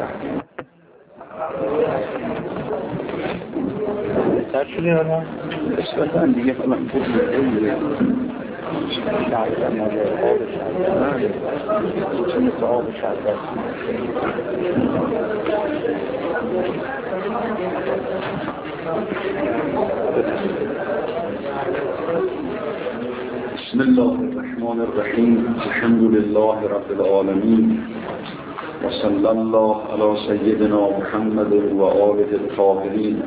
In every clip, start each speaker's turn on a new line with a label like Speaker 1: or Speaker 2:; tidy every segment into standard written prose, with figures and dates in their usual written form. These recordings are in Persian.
Speaker 1: بهتر شدی حالا؟
Speaker 2: بسیار دیگه حالا بود میگه
Speaker 1: شرطن نداره آب شرطن چه مثل آب شرطن
Speaker 2: بسم الله الرحمن الرحیم الحمد لله رب العالمین و صلی الله علی سیدنا محمد و آله الطاهرین.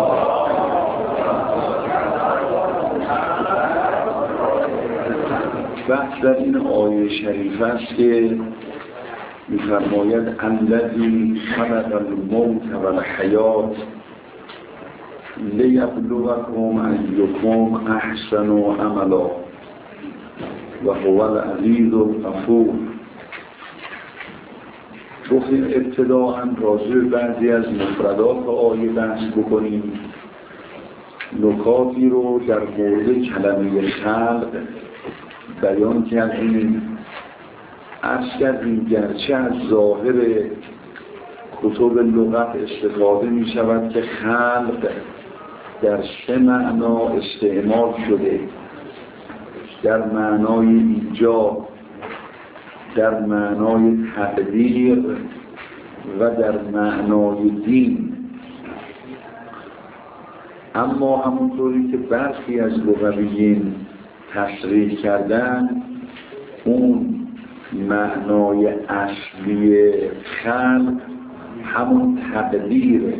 Speaker 2: بحث در این آیه شریف است که می‌فرماید الذی خلق الموت و الحیات لیبلوکم ایکم احسن عملا و هو العزیز الغفور. گفتیم ابتداءً راجع به بعضی از مفردات آیه بحث بکنیم، نکاتی رو در مورد کلمه خلق بیان کردیم. عرض کردیم گرچه از ظاهر کتب لغت استفاده می شود که خلق در سه معنا استعمال شده، در معنای ایجاد، در معنای تقدیر و در معنای دین. اما همونطوری که برخی از لغویین تصریح کردن، اون معنای اصلی خلق همون تقدیره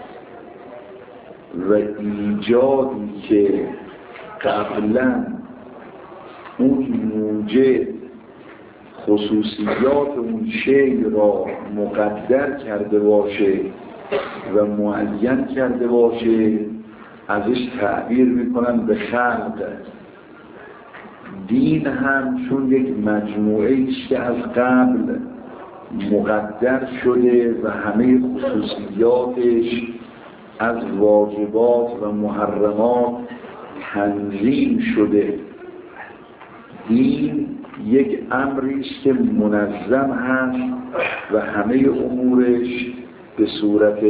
Speaker 2: و ایجادی که قبلا اون موجد خصوصیات اون شی را مقدر کرده باشه و معین کرده باشه ازش تعبیر میکنن به خلق. دین هم چون یک مجموعه است که از قبل مقدر شده و همه خصوصیاتش از واجبات و محرمات تنظیم شده. دین یک امری است که منظم هست و همه امورش به صورت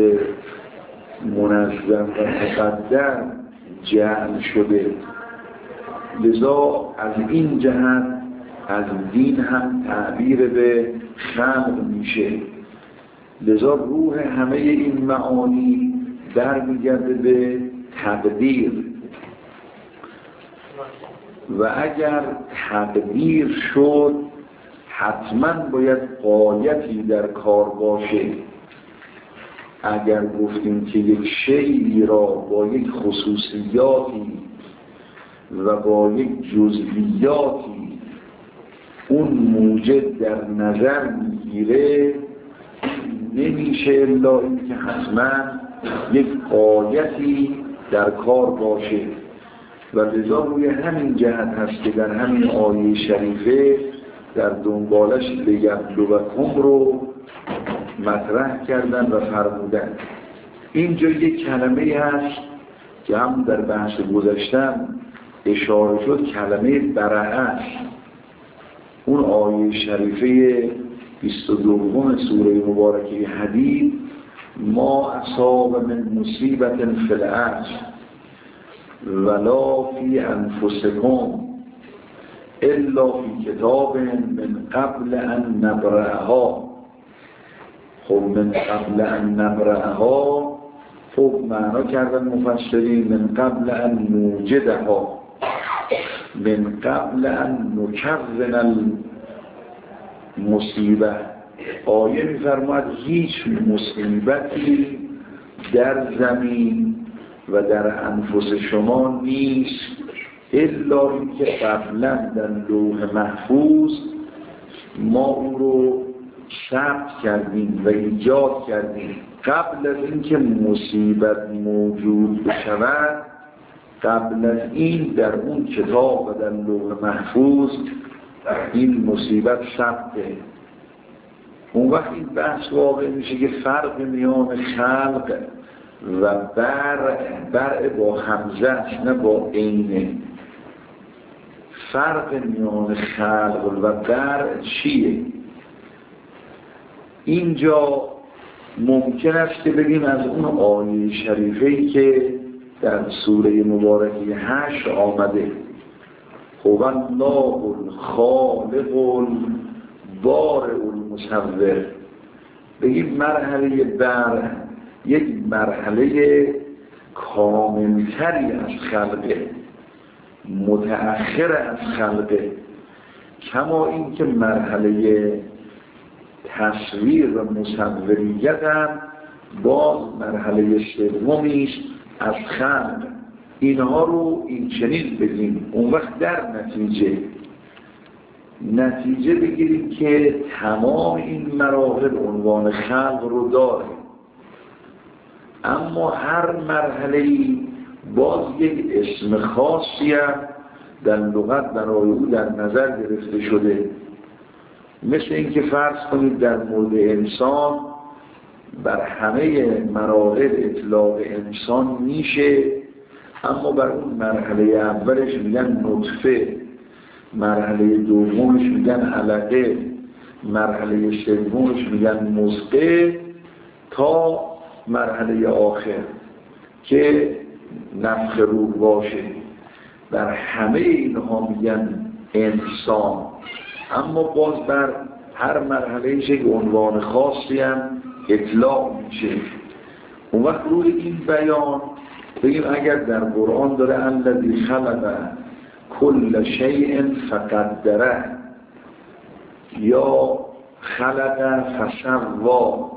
Speaker 2: منظم و مقدر جعل شده. لذا از این جهت از دین هم تعبیر به خلق میشه. لذا روح همه این معانی برمیگرده به تقدیر و اگر تقدیر شد حتما باید غایتی در کار باشه. اگر گفتیم که یک شیئی را با یک خصوصیاتی و با یک جزئیاتی اون موجد در نظر میگیره، نمیشه الا این که حتما یک غایتی در کار باشه. و لذا روی همین جهت هست که در همین آیه شریفه در دنبالش لیبلوکم رو مطرح کردن و فرمودن. اینجا یک کلمه هست که هم در بحث گذشتم اشاره شد، کلمه برعه است. اون آیه شریفه 22 سوره مبارکه حدید ما اصاب من مصیبت فی الارض ولا فی انفسکم الا فی کتاب من قبل ان نبرأها. خب من قبل ان نبرأها خب معنا کردن مفسرین من قبل ان نوجدها، من قبل ان نکون المصیبه. آیه می‌فرماید هیچ مصیبتی در زمین و در انفس شما نیست الا اینکه قبلا در لوح محفوظ ما اون رو ثبت کردیم و ایجاد کردیم. قبل از اینکه مصیبت موجود بشود، قبل از این در اون کتاب و در لوح محفوظ این مصیبت ثبته. اون وقت این بحث واقع میشه که فرق میان خلق و برع با همزه است نه با عینه. فرق میان خلق و برع چیه؟ اینجا ممکن است که بگیم از اون آیه شریفه‌ای که در سوره مبارکه 8 آمده هو الله الخالق البارئ المصور، بگیم مرحله بر یک مرحله کاملتری از خلقه، متأخر از خلقه، کما این که مرحله تصویر و مصوریت هم باز مرحله سومی است از خلق. اینها رو این چنین بگیم، اون وقت در نتیجه بگیریم که تمام این مراحل عنوان خلق رو داره، اما هر مرحله‌ای باز یک اسم خاصی در لغت برای او در نظر گرفته شده. مثل اینکه فرض کنید در مورد انسان بر همه مراحل اطلاق انسان میشه، اما بر اون مرحله اولش میگن نطفه، مرحله دومش میگن علقه، مرحله سومش میگن مضغه، تا مرحله آخر که نفخ روح باشه. بر همه اینها میگن انسان، اما باز بر هر مرحله یک عنوان خاصی هم اطلاق میشه. اون وقت روی این بیان بگیم اگر در قرآن داره الذی خلق کل شیء فقدره یا خلق فسوا،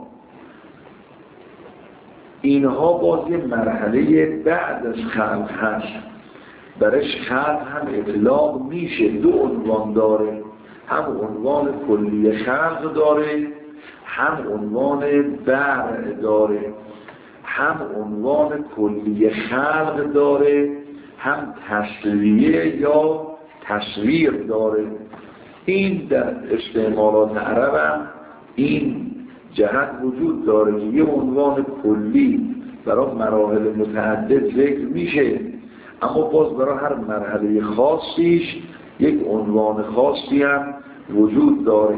Speaker 2: اینها باز یه مرحله بعد از خلق هست، برش خلق هم اطلاق میشه. دو عنوان داره، هم عنوان کلی خلق داره، هم عنوان برع داره، هم عنوان کلی خلق داره، هم تسلیه یا تصویر داره. این در استعمالات عرب هم این جهت وجود داره که یه عنوان کلی برای مراحل متعدد ذکر میشه، اما باز برای هر مرحله خاصیش یک عنوان خاصی هم وجود داره.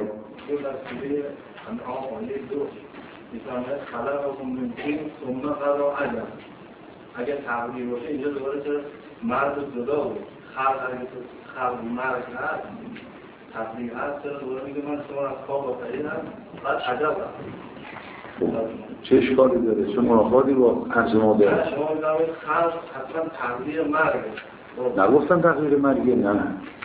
Speaker 3: اگر تغییر باشه اینجا دوباره چرا مرد جدا بود، خلق مرد هست، تغییر هست، چرا دوباره میگه من شما از خواب آفریدم، بعد عجب
Speaker 2: چه اشکالی داره؟ چه منافاتی با عرض ما داره؟
Speaker 3: شما میگوید خلق حتما تغییر مرگه.
Speaker 2: نگفتم تغییر مرگه، نه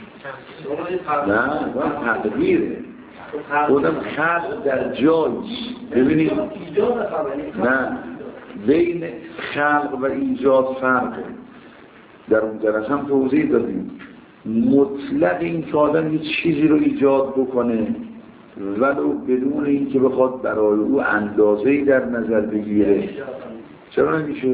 Speaker 2: تغییره، خودم خلق در جایش. ببینید نه، بین خلق و ایجاد فرقه، در اون جلسه هم توضیح دادیم. مطلق این که آدم یه چیزی رو ایجاد بکنه ولو بدون این که بخواد برای او اندازه‌ای در نظر بگیره، چرا نمیشه؟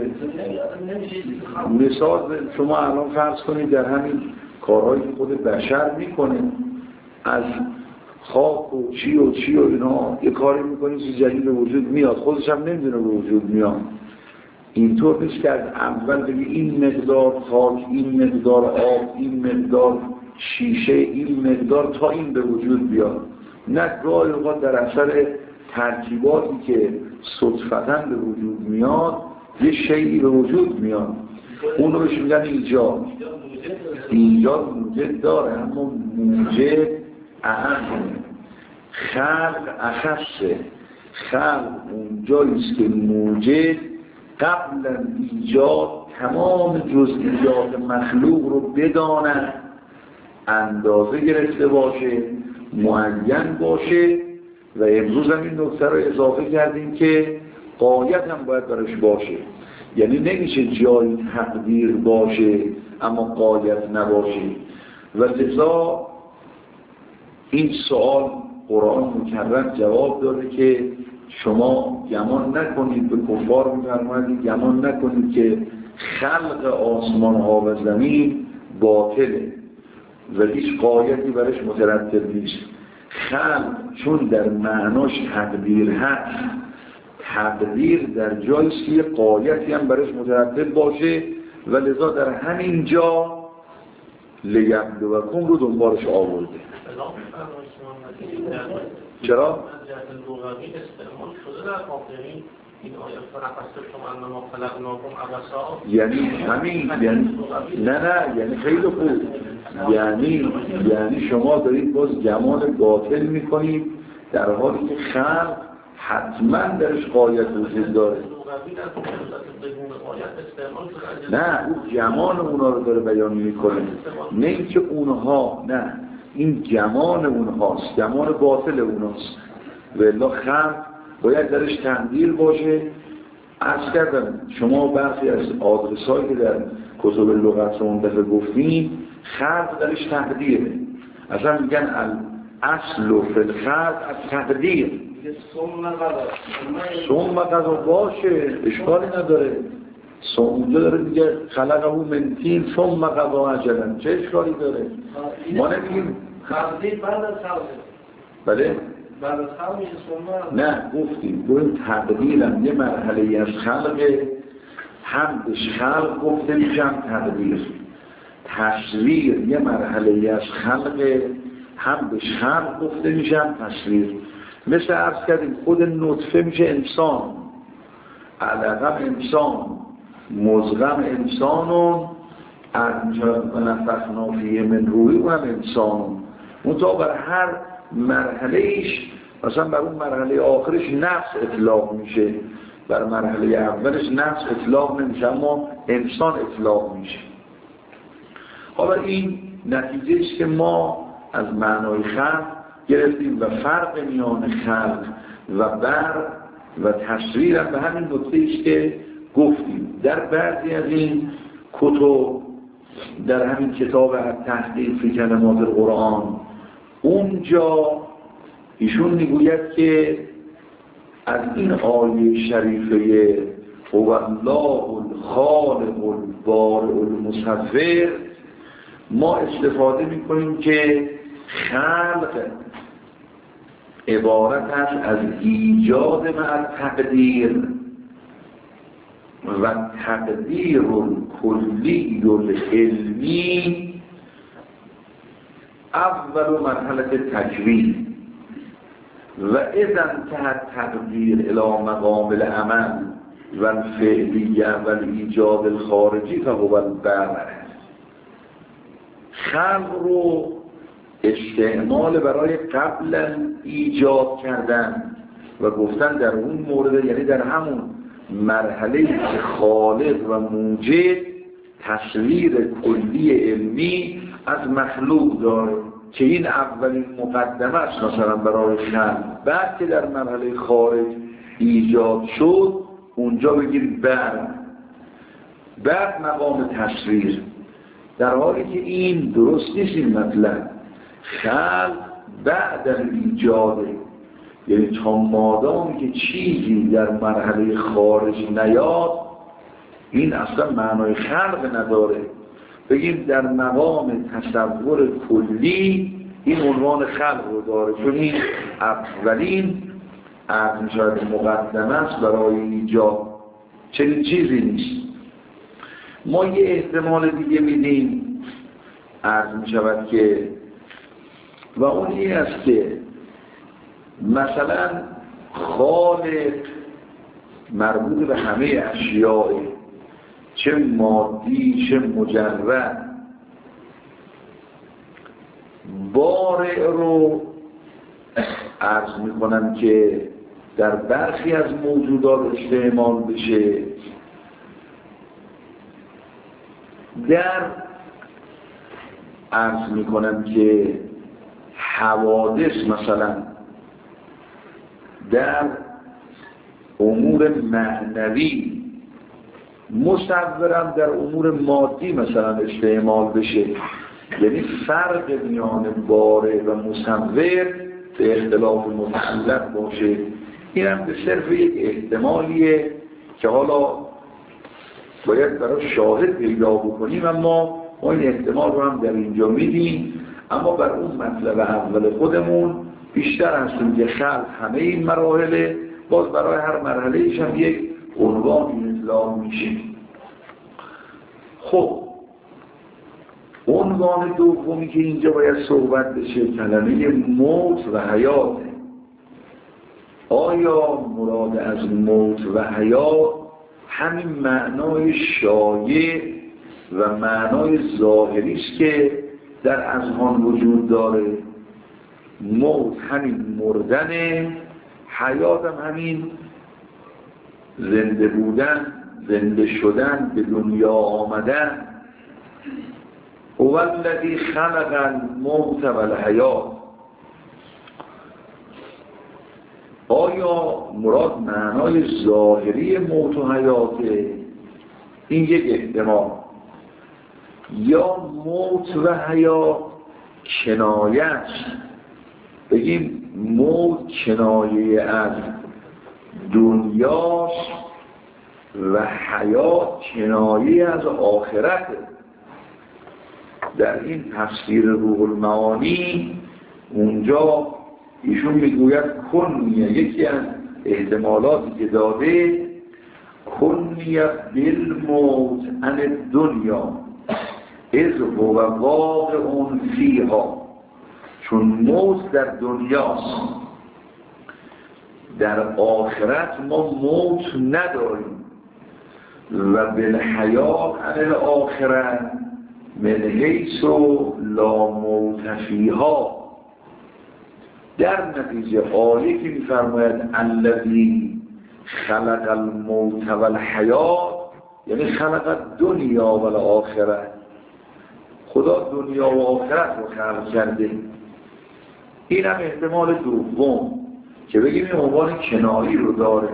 Speaker 2: مثال شما الان فرض کنید در همین کارهایی که خود بشر میکنه، از خاک و چی و اینا یه کاری میکنه چیز جدید به وجود میاد، خودش هم نمیدونه به وجود میاد. اینطور نیست که از اول بگی این مقدار خاک، این مقدار آب، این مقدار شیشه، این مقدار تا این به وجود بیاد. نه، گاهی اوقات در اثر ترکیباتی که صدفتاً به وجود میاد یه شیئی به وجود میاد، اون رو بهش میگن ایجاد. ایجاد موجد داره، اما موجد اهمه، خلق اخصه. خلق اونجاییست که موجد قبل از ایجاد تمام جزئیات مخلوق رو بداند، اندازه گرفته باشه، معین باشه. و امروز هم این نکته رو اضافه کردیم که غایت هم باید برش باشه، یعنی نمیشه جای تقدیر باشه اما غایت نباشه. و لذا این سوال قرآن مکرر جواب داده که شما گمان نکنید، به کفار می‌فرماید گمان نکنید که خلق آسمان ها و زمین باطله و هیچ غایتی برش مترتب نیست. خلق چون در معناش تقدیر هست، تقدیر در جاییست که غایتی هم برش مترتب باشه و لذا در همین جا لیبلوکم رو دنبالش آورده. چرا؟
Speaker 4: جهت لغوی استعمال شده در آخرین این آیات فنفسته شما انما خلقناکم عبثا،
Speaker 2: یعنی همین، یعنی نه یعنی خیلی خوب، یعنی شما دارید باز گمان باطل میکنید در حالی که خلق حتما درش غایت وجود داره. نه اون گمان اونا رو داره بیان میکنه، نه اینکه اونها، نه این گمان اونهاست، گمان باطل اونهاست. والا خلق باید درش تقدیر باشه. عرض کردم شما برخی از آدرسایی که در کتب لغت اون دفعه گفتیم خلق درش تقدیره، اصلا میگن اصل و فی الخلق از تقدیر. ثم قضا باشه اشکالی نداره، اونجا داره میگه خلقه من طین ثم قضا اجلا، چه اشکالی داره؟ ما نمیگیم
Speaker 3: تقدیر بعد از خلق.
Speaker 2: بله؟
Speaker 3: بعد از خلق میشه ثم.
Speaker 2: نه گفتیم این تقدیرم یه مرحله از خلقه، هم بهش خلق گفته میشم تقدیر، تصویر یه مرحله از خلقه، هم بهش خلق گفته میشم تصویر. مثل عرض کردیم خود نطفه میشه انسان، علقم انسان، مزغم انسانون، نفخنا فیه من روحی اونم انسانون. منتها بر هر مرحله ایش، مثلا بر اون مرحله آخرش نفس اطلاق میشه، بر مرحله اولش نفس اطلاق نمیشه اما انسان اطلاق میشه. حالا این نتیجه است که ما از معنای خلق گرفتیم و فرق میان خلق و بر و تصویر هم به همین نکته است که گفتیم. در بعضی از این کتب، در همین کتاب التحقیق فی کلمات القرآن، اونجا ایشون میگوید که از این آیه شریفه هو الله الخالق البارئ المصور ما استفاده میکنیم که خلق عبارت است از ایجاد مع تقدیر و تقدیر کلی العلمی اول مرحله تکوین و اذا انتهى تقدیر الى مقام العمل و الفعلیه و ایجاد الخارجی فهو البر. خلق رو استعمال برای قبلا ایجاد کردن و گفتن در اون مورد، یعنی در همون مرحله که خالق و موجد تصویر کلی علمی از مخلوق داره که این اولین مقدمه است مثلا برای خلق. بعد که در مرحله خارج ایجاد شد اونجا بگیر بعد مقام تصویر، در حالی که این درست نیست. این مطلب خلق بعد از ایجاده، یعنی تا مادامی که چیزی در مرحله خارج نیاد این اصلا معنای خلق نداره. بگیم در مقام تصور کلی این عنوان خلق رو داره، چون این اولین مقدمه است برای ایجاد، چنین چیزی نیست. ما یه احتمال دیگه میدیم عرض می شود که و اون این است که مثلا خالق مربوط به همه اشیاء، چه مادی چه مجرد. بارئ رو عرض می کنم که در برخی از موجودات استعمال بشه، در عرض می کنم که حوادث مثلا در امور معنوی، مصورم در امور مادی مثلا استعمال بشه. یعنی فرق میان بارئ و مصور به اختلاف متعلق باشه. این هم به صرف یک احتمالیه که حالا باید برای شاهد پیدا بکنیم، اما ما این احتمال رو هم در اینجا میدیم. اما بر اون مطلب اول خودمون بیشتر هستیم که خلق همه این مراحله، باز برای هر مرحله ایش هم یک عنوان اطلاق میشه. خب عنوان دومی که اینجا باید صحبت بشه کلمه موت و حیات. آیا مراد از موت و حیات همین معنای شایع و معنای ظاهری است که در اذهان وجود داره؟ موت همین مردن، حیات هم همین زنده بودن، زنده شدن، به دنیا آمدن. هو الذی خلق الموت و الحیات. آیا مراد معنای ظاهری موت و حیاته؟ این یک احتمال. یا موت و حیات کنایه است، بگیم موت کنایه از دنیاست و حیات کنایه از آخرته. در این تفسیر روح المعانی اونجا ایشون میگوید کنیه، یکی از احتمالاتی که داده، کنیه بالموت عن الدنیا اذ هو واقع فیها. چون موت در دنیاست، در آخرت ما موت نداریم. و بالحیات عن الاخره من حیث لا موت فیها. در نتیجه آیه که می‌فرماید الذی خلق الموت و الحیات، یعنی خلق الدنیا و الاخره، خدا دنیا و آخرت رو خلق کرده. این هم احتمال دوم که بگیم این عنوان کنایی رو داره.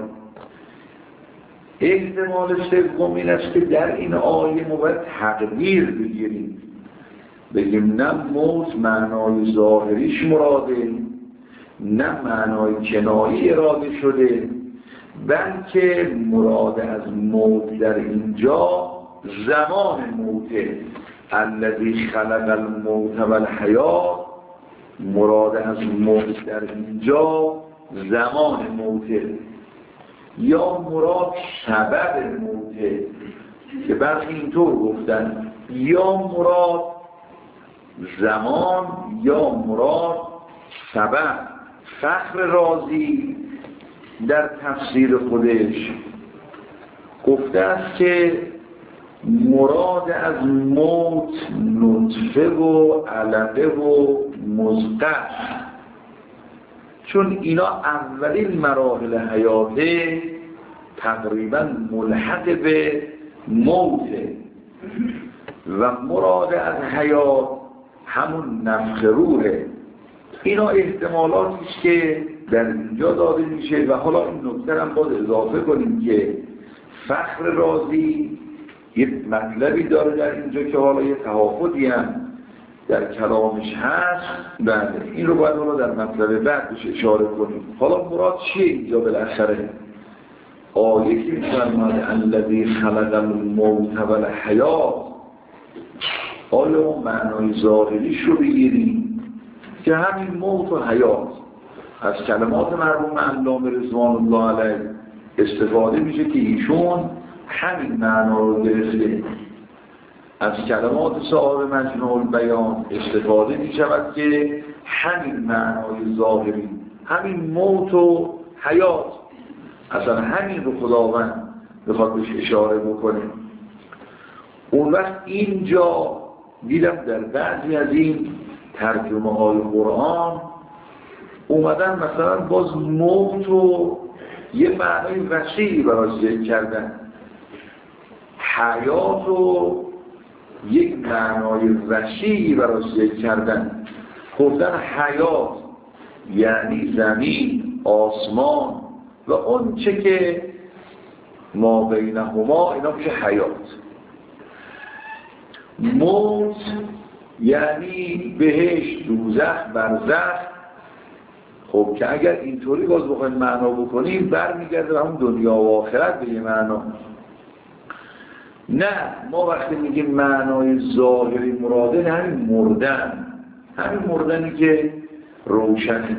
Speaker 2: احتمال سوم این است که در این آیه ما باید تقدیر بگیریم، بگیم نه موت معنای ظاهریش مراده، نه معنای کنایی اراده شده، بلکه مراد از موت در اینجا زمان موته. الذی خلق الموت و الحیات، مراد از موت در اینجا زمان موته، یا مراد سبب موته که برخی اینطور گفتن، یا مراد زمان یا مراد سبب. فخر رازی در تفسیر خودش گفته است که مراد از موت نطفه و علقه و مضغه، چون اینا اولین مراحل حیاته تقریبا ملحق به موته و مراد از حیات همون نفخ روحه. اینا احتمالاتی است که در اینجا داده میشه. و حالا این نکته هم باید اضافه کنیم که فخر رازی یک مطلبی داره در اینجا که حالا یه تحافظی هم در کلامش هست. بله این رو باید حالا در مطلب بعدش اشاره کنیم. حالا مراد چیه اینجا بالاخره؟ آیه که می‌فرماید الذی خلق الموت و الحیات، آیا اون معنای ظاهریش رو بگیریم که همین موت و حیات از کلمات مرحوم علامه رضوان الله علیه استفاده میشه که ایشون همین معنا رو گرفته. از کلمات صاحب مجموع البیان استفاده میشود که همین معنای ظاهری، همین موت و حیات، اصلا همین رو خداوند بخواد بهش اشاره بکنه. اون وقت اینجا دیدم در بعضی از این ترجمه های قرآن اومدن مثلا باز موت رو یه معنای وسیعی براش ذکر کردن، حیات رو یک معنای وسیعی براش ذکر کردن. گفتن حیات یعنی زمین، آسمان و اون چه که ما بینهما، اینا میشه حیات. موت یعنی بهشت، دوزخ، برزخ. خب که اگر اینطوری باز بخوایم معنا بکنیم برمیگرده به همون دنیا و آخرت به یه معنا. نه، ما وقتی میگیم معنای ظاهری مراده نه همین مردن، همین مردنی که روشنه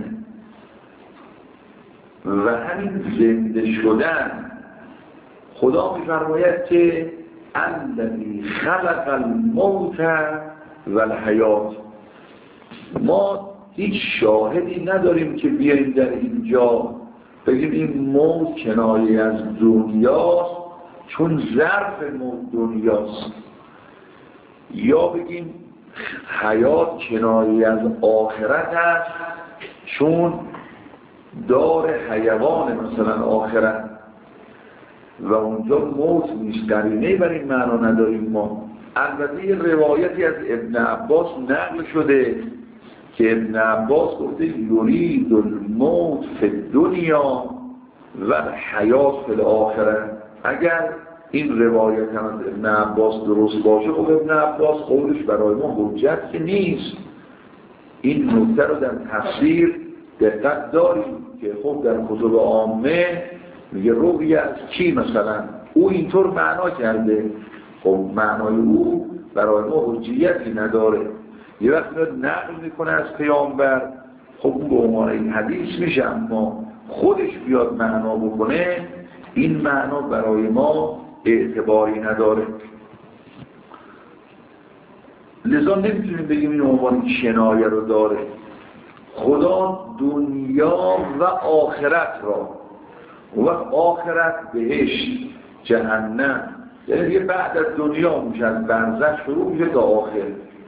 Speaker 2: و همین زنده شدن. خدا میفرماید که الذی خلق الموت و الحیات. ما هیچ شاهدی نداریم که بیاییم در اینجا بگیم این موت کنایه از دنیاست چون ظرف موت دنیاست، یا بگیم حیات کنایه از آخرت است چون دار حیوان مثلا آخرت و اونجا موت نیست. قرینه بر این معنا نداریم ما. البته یه روایتی از ابن عباس نقل شده که ابن عباس گفته یرید الموت فی الدنیا و الحیات فی الاخره. اگر این روایت هم از ابن عباس درست باشه، خب ابن عباس قولش برای ما حجت که نیست. این نکته رو در تفسیر دقت داریم که خب در کتب عامه میگه روی از کی مثلا او اینطور معنا کرده، خب معنای او برای ما حجیتی نداره. یه وقت نقل میکنه از پیامبر، خب اون به عنوان این حدیث میشه، اما خودش بیاد معنا بکنه این معنا برای ما اعتباری نداره. لذا نمیتونیم بگیم این عنوان کنایه رو داره. خدا دنیا و آخرت را، و آخرت بهشت جهنم، یعنی دیگه بعد از دنیا میشه، از برزخ شروع میشه تا آخر.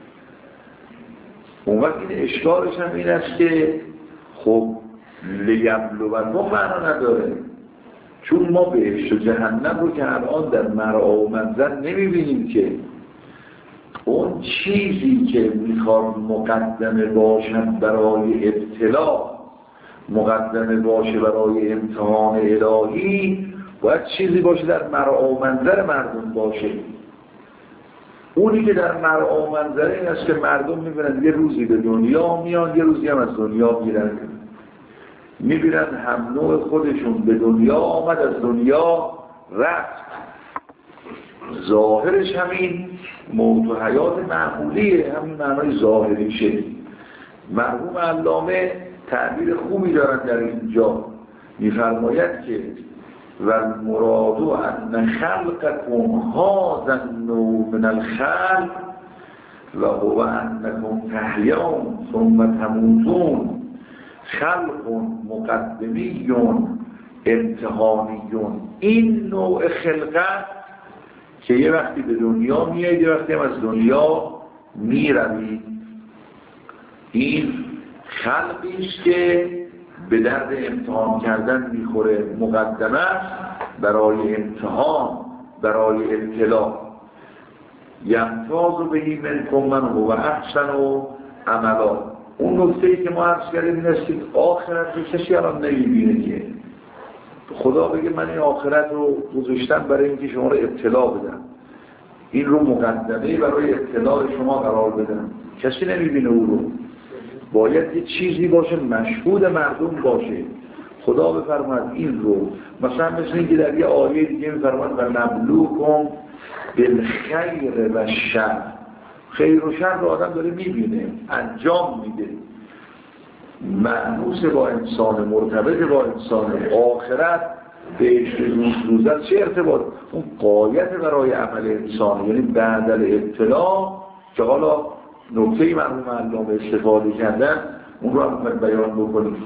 Speaker 2: اون وقت این اشکالش هم این است که خب لیبلوکم معنا نداره، چون ما بهشت و جهنم رو که الان در مرعا و منظر نمیبینیم که اون چیزی که میخواد مقدمه باشد برای ابتلا، مقدمه باشه برای امتحان الهی، باید چیزی باشه در مرعا و منظر مردم باشه. اونی که در مرعا و منظر این است که مردم میبینن یه روزی به دنیا میان، یه روزی هم از دنیا میرن، میبینن هم نوع خودشون به دنیا آمد، از دنیا رفت. ظاهرش همین موت و حیات معمولیه، همین معنای ظاهریشه. مرحوم علامه تعبیر خوبی دارن در اینجا، میفرماید که و المراد ان خلقكم هذا النوع من الخلق و هو انکم تحیون ثم تموتون خلق مقدمی امتحانی. این نوع خلقت که یه وقتی به دنیا میاید، یه وقتی هم از دنیا میروید، این خلقی است که به درد امتحان کردن میخوره، مقدمه است برای امتحان، برای ابتلا. یمتاز بهی منکم من هو احسن و عملا. اون نکته‌ای که ما عرض کردیم این است که آخرت رو کسی الان نمیبینه که خدا بگه من این آخرت رو گذاشتم برای اینکه شما رو ابتلا بدم، این رو مقدمه برای ابتلا شما قرار بدم. کسی نمیبینه او رو، باید یه چیزی باشه مشهود مردم باشه. خدا بفرماید این رو مثلا مثل اینکه در یه آیه دیگه میفرماید و نبلوکم بالخیر و شر. خیر و شر رو آدم داره میبینه، انجام میده، معنوس با انسان، مرتبط با انسان. آخرت بهشت روزت چه ارتباط؟ اون قایت برای عمل انسان، یعنی بعد الابتلا که حالا نکته‌ای مرحوم علامه استفاده کردن اون رو هم بیان بکنیم.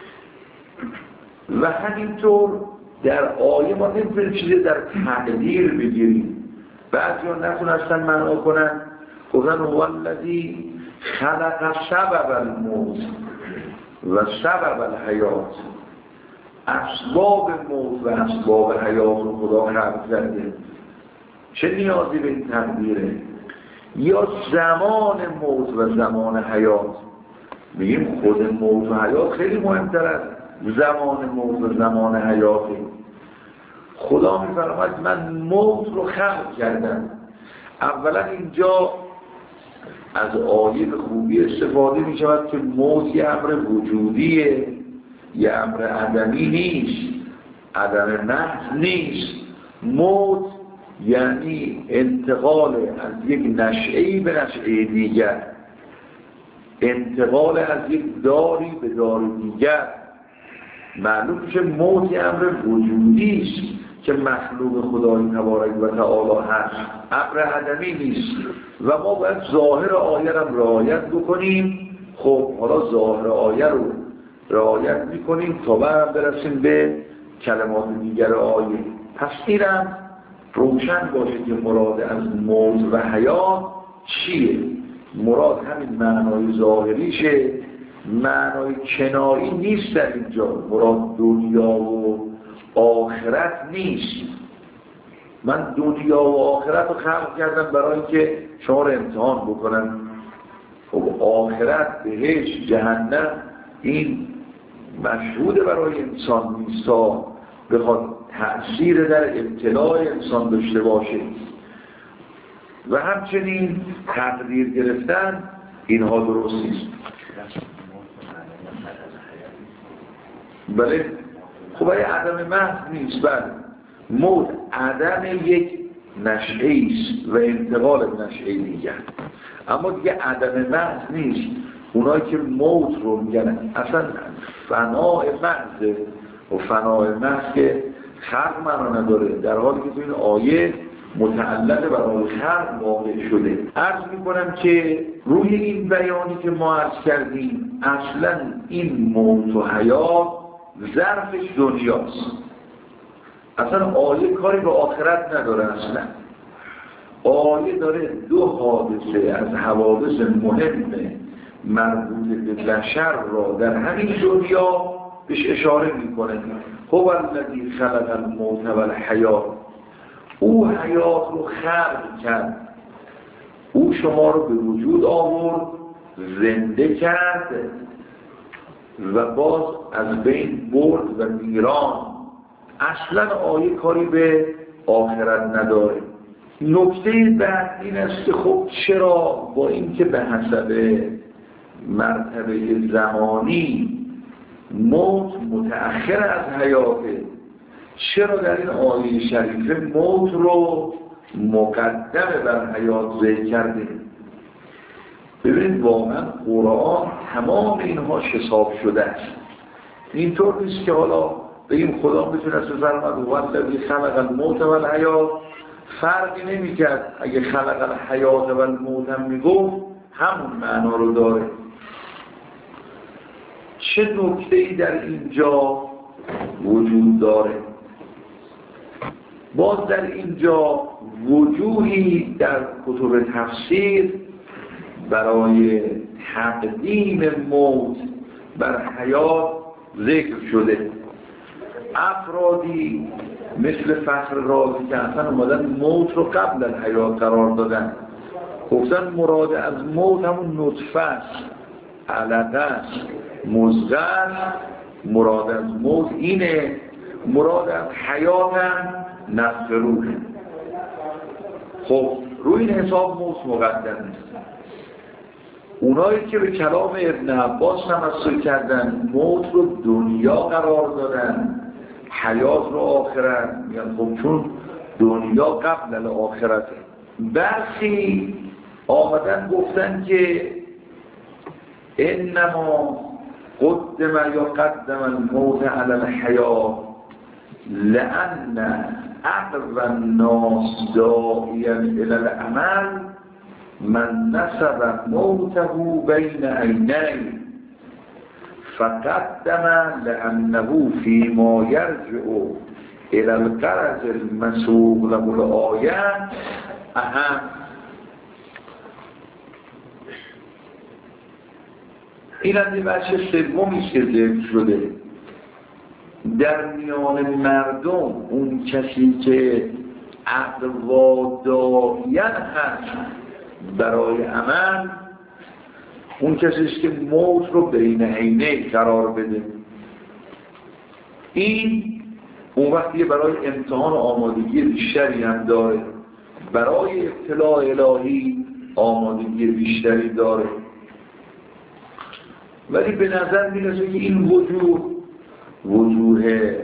Speaker 2: و همینطور در آیه ما نمیتونیم چیزی در تقدیر بگیریم. بعضی ها نتونستن معنا کنن، گفتن هو الذی خلق سبب الموت و سبب الحیات. اسباب موت و اسباب حیات رو خدا خلق کرده، چه نیازی به این تقدیره؟ یا زمان موت و زمان حیات، میگیم خود موت و حیات خیلی مهمتر از زمان موت و زمان حیاته. خدا میفرماید من موت رو خلق کردم. اولا اینجا از آیه به خوبی استفاده می شود که موت یه امر وجودیه، یه امر عدمی نیست، عدم محض نیست. موت یعنی انتقال از یک نشعه‌ای به نشعه دیگر، انتقال از یک داری به دار دیگر. معلوم میشه موت یه امر وجودی است که مخلوق خدای تبارک و تعالی هست، امر عدمی نیست و ما باید ظاهر آیه را رعایت بکنیم. خب حالا ظاهر آیه رو رعایت میکنیم تا بعد برسیم به کلمات دیگر آیه. پس اینم روشن باشه که مراد از موت و حیات چیه. مراد همین معنای ظاهریشه، معنای کنایی نیست در اینجا. مراد دنیا و آخرت نیست. من دنیا و آخرت رو خلق کردم برای اینکه شما رو امتحان بکنم. خب آخرت، بهشت، جهنم این مشهود برای انسان نیستا بخواد تأثیر در ابتلاع انسان داشته باشه. و همچنین تقدیر گرفتن اینها درست نیست. بله خب این عدم محض نیست. بله موت عدم یک نشئه است و انتقال نشئه دیگر، اما دیگه عدم محض نیست. اونایی که موت رو میگن اصلا فناء محض و فناء محض که خلق معنا نداره، در حالی که تو این آیه متعلق برای خلق واقع شده. عرض میکنم که روی این بیانی که ما عرض کردیم اصلا این موت و حیات ظرفش دنیاست. اصلا آیه کاری به آخرت نداره. اصلا آیه داره دو حادثه از حوادث مهم مربوط به بشر را در همین دنیا بهش اشاره میکنه. هو الذی خلق الموت و الحیات، او حیات رو خلق کرد، او شما رو به وجود آورد، زنده کرد و باز از بین برد و میران. اصلا آیه کاری به آخرت نداره. نکته بعد این است که خب چرا با اینکه به حسب مرتبه زمانی موت متأخر از حیاته، چرا در این آیه شریفه موت رو مقدم بر حیات ذکر کرده؟ ببینید واقعا قرآن تمام اینها حساب شده است. اینطور نیست که حالا بگیم خدا میتونه از فرمود والذی خلق الموت و الحیات، فرقی نمیکرد اگه خلق الحیات و الموت هم میگفت همون معنا رو داره. چه نکته‌ای در اینجا وجود داره؟ باز در اینجا وجوهی در کتب تفسیر برای تقدیم موت بر حیات ذکر شده. افرادی مثل فخر رازی که اصلا اومدن موت رو قبل الحیات قرار دادن، گفتن مراد از موت همون نطفه است، علقه است، مضغه است. مراد از موت اینه، مراد از حیات هم نفخ روحه. خب روی این حساب موت مقدم است. اونایی که به کلام ابن عباس تمسک کردن، موت رو دنیا قرار دادن، حیات رو آخرت، میگن خب چون دنیا قبل الاخرته. برخی آمدن گفتن که انما قدم یا قدم الموت علی الحیات لأن اقوى الناس داعیا الی العمل من نسب موته بین عینین فقدم لأنه فيما يرجع الى الغرض المسوق له الآیه اهم. این هم یه بچه سومی که ذکر شده. در میان مردم اون کسی که اقوا داعیا هست برای عمل، اون کسیست که موت رو بین عینه قرار بده. این اون وقتی برای امتحان آمادگی بیشتری هم داره، برای ابتلاء الهی آمادگی بیشتری داره. ولی به نظر میرسه که این وجوه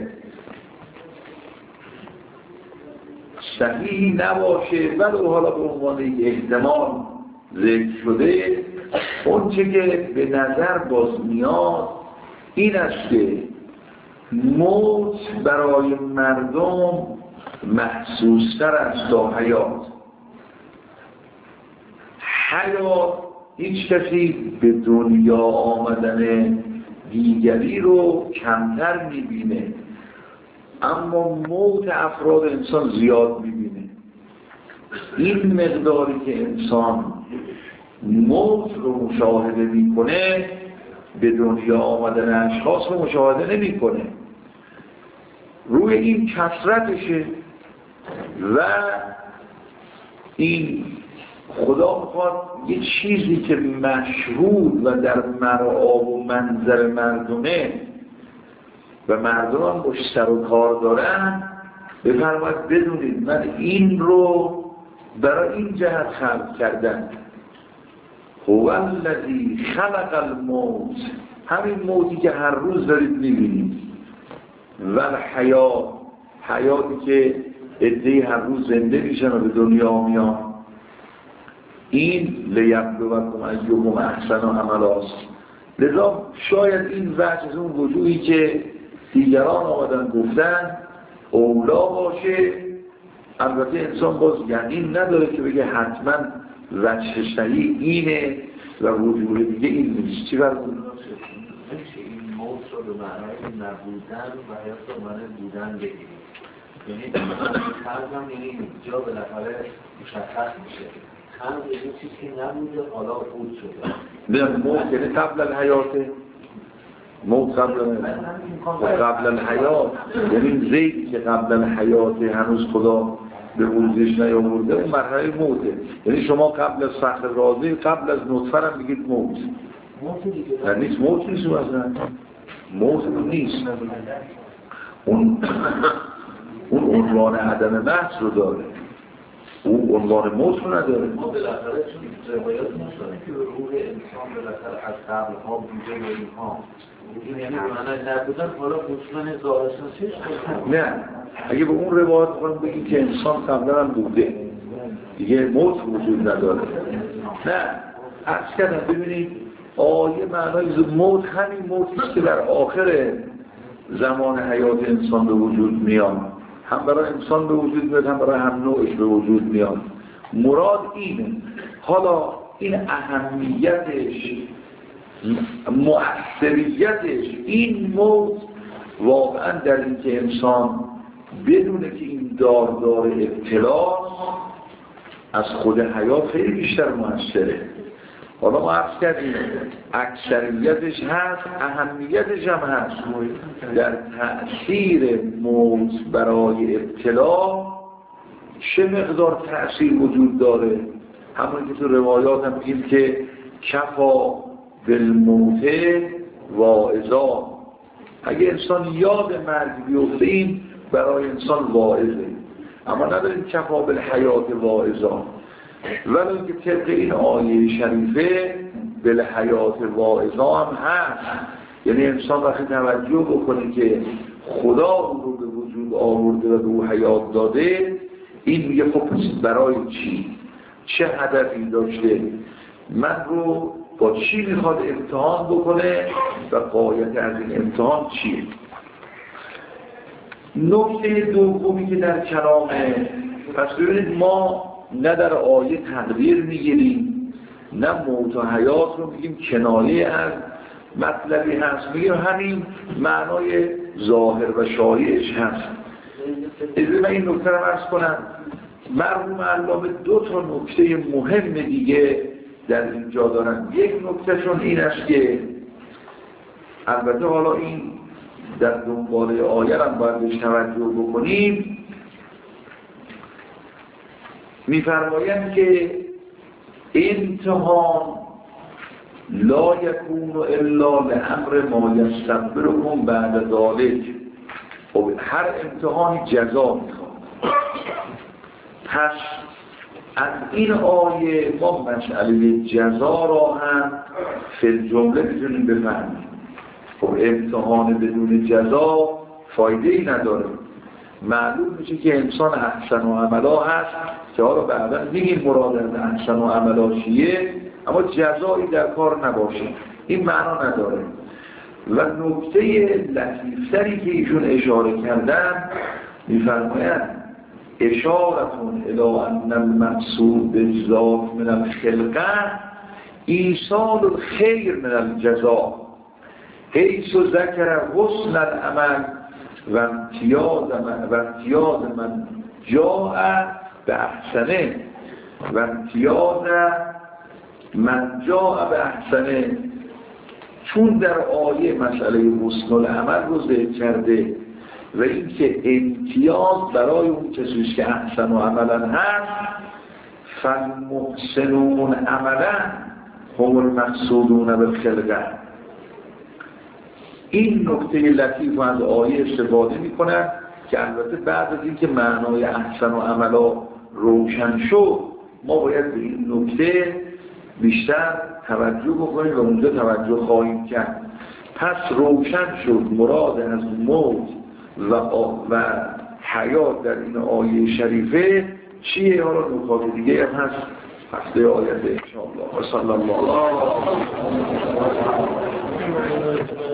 Speaker 2: صحیحی نباشه، ولی حالا به عنوان یک احتمال ذکر شده. اون چه که به نظر باز میاد این است که موت برای مردم محسوستر است تا حیات. حیات هیچ کسی به دنیا آمدن دیگری رو کمتر میبینه، اما موت افراد انسان زیاد میبینه. این مقداری که انسان موت رو مشاهده میکنه به دنیا آمدن اشخاص رو مشاهده نمیکنه. روی این کثرتشه و این خدا میخواد یه چیزی که مشهود و در مرآب و منظر مردمه و مردم هم باش سر و کار دارن بفرماید بدونید من این رو برای این جهت خلق کردم. هو الذی خلق الموت، همین موتی که هر روز دارید میبینید، و الحیات، حیاتی که عده‌ای هر روز زنده میشن و به دنیا میان. این لیبلوکم ایکم احسن عملا است. لذا شاید این وجه از اون وجوهی که دیگران آمدن گفتن اولا باشه. البته انسان باز یقین نداره که بگه حتما وجه صحیح اینه و وجوه دیگه این نیست. چی برمونه؟
Speaker 5: این موت رو به معنای نبودن و حیات رو معنای بودن بگیریم. یعنی خلقم یعنی جا بالاخره مشخص میشه. خلق یه چیزی که نبوده حالا بود شده.
Speaker 2: نه موت یعنی قبل الحیاته. موت قبل الحیات یعنی زیدی که قبل الحیات هنوز خدا به وجودش نیاورده اون مرحله موته. یعنی شما قبل از فخر رازی قبل از نطفه هم میگید موت. نیست موت نیست اصلا. موت نیست. اون عنوان عدم بحث رو داره. اون عنوان موت رو نداره.
Speaker 5: ما بالاخره چون روایات نشونه که روح انسان بالاخره از قبل ها بوده و اینها این یعنی معنی نبودن حالا مطمئن ظاهرشناسیش
Speaker 2: نه. اگه به اون روایت کنم بگیم که انسان قبلا هم بوده دیگه موت وجود نداره. نه عرض کردم ببینید آیه معنای موت همین موتیست که در آخر زمان حیات انسان به وجود میاد. هم برای انسان به وجود میاد هم برای هم نوعش به وجود میاد. مراد اینه. حالا این اهمیتش مؤثریتش این موت واقعا در این که انسان بدونه که این دار ابتلا از خود حیات خیلی بیشتر مؤثره. حالا ما عرض کردیم اکثریتش هست اهمیتش هم هست. در تأثیر موت برای ابتلا چه مقدار تأثیر وجود داره؟ همون که تو روایات هم میگیم که کفا بالموت واعظا. اگه انسان یاد مرگ بیفته این برای انسان واعظه، اما نداریم کفا بالحیات واعظا. ولی که طبق این آیه شریفه بالحیات واعظا هم هست. یعنی انسان وقتی توجه بکنه که خدا او رو به وجود آورده و به او حیات داده، این میگه خب برای چی؟ چه هدفی داشته؟ من رو با چی میخواد امتحان بکنه و غایت از این امتحان چیه؟ نکته دومی که در کلامه، پس ببینید ما نه در آیه تقدیر میگیریم نه موت و حیات رو میگیم کنایه از مطلبی هست، میگیم همین معنای ظاهر و شایعش هست. من این نکته رو عرض کنم. مرحوم علامه دو تا نکته مهم دیگه در اینجا دارن. یک نکتهشون این است که البته حالا این در دنباله آیه هم باید بهش توجه بکنیم. می‌فرمایند که امتحان لا یکون الا لامر ما یستقبلکم بعد ذلک. خب هر امتحانی جزا میخواد. پس از این آیه ما مسئله جزا را هم فی الجمله میتونیم بفهمیم. خب امتحان بدون جزا فایده ای نداره. معلوم میشه که انسان احسن و عملا هست که حالا بعدا میگیم مراد از احسن و عملا چیه، اما جزایی در کار نباشه. این معنا نداره. و نکته لطیفتری که ایشون اشاره کردن میفرمایند اشارتون الی ان المقصود بالذات من الخلقه ایصال الخیر من الجزا. حیث و ذکر حسن العمل و امتیاز من جاء به احسنه و امتیاز من جاء به احسنه. چون در آیه مسئله حسن العمل رو ذکر کرده و اینکه امتیاز برای اون کسیش که احسن و عملا هست، فالمحسنون عملا هم المقصودون بالخلقه. این نکته لطیف و از آیه استفاده میکنن که البته بعد از اینکه معنای احسن و عملا روشن شد ما باید به این نکته بیشتر توجه بکنیم و اونجا توجه خواهیم کرد. پس روشن شد مراد از موت و حیات در این آیه شریفه چیه. حالا نکات دیگه هم هست هفته آینده انشاءالله. و صلی الله